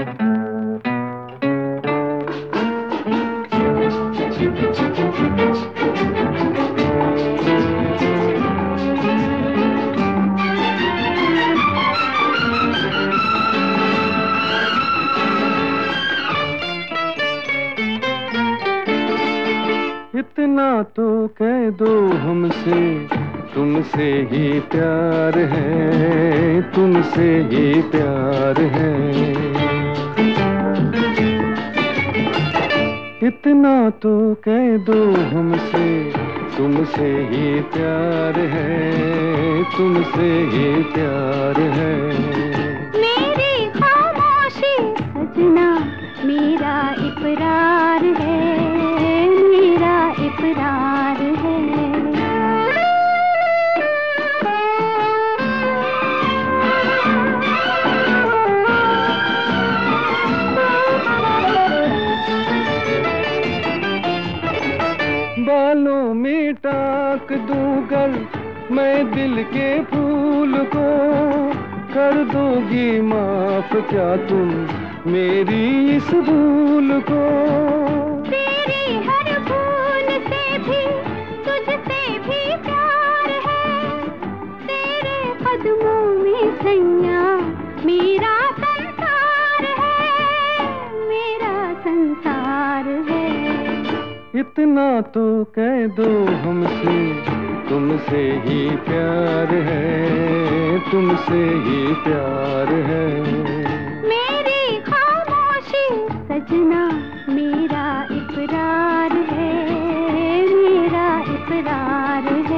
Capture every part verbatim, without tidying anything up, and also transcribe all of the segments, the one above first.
इतना तो कह दो हमसे, तुमसे ही प्यार है, तुमसे ही प्यार है। इतना तो कह दो हमसे, तुमसे ही प्यार है, तुमसे ही प्यार है। मेरी खामोशी सजना मेरा इकरार है, मेरा इकरार है। बालों में टाक दूंगर मैं दिल के फूल को, कर दोगी माफ क्या तुम मेरी इस भूल को। तेरी हर भूल से भी तुझसे भी प्यार है, तेरे कदमों में सैया मेरा संसार है, मेरा संसार है। इतना तो कह दो हमसे, तुमसे ही प्यार है, तुमसे ही प्यार है। मेरी खामोशी सजना मेरा इकरार है, मेरा इकरार है।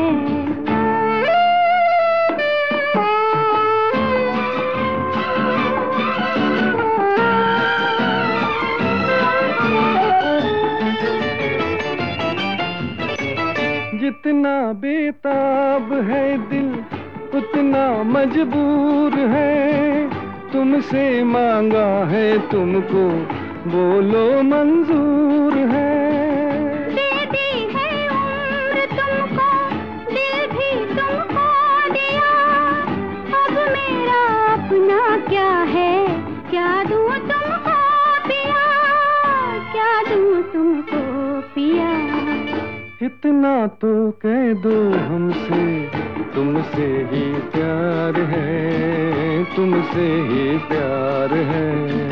जितना बेताब है दिल उतना मजबूर है, तुमसे मांगा है तुमको बोलो मंजूर है। दे दी है उम्र तुमको, दिल भी तुमको दिया, अब मेरा अपना क्या है, क्या दूं तुमको पिया, क्या दूं तुमको पिया। इतना तो कह दो हमसे, तुमसे ही प्यार है, तुमसे ही प्यार है।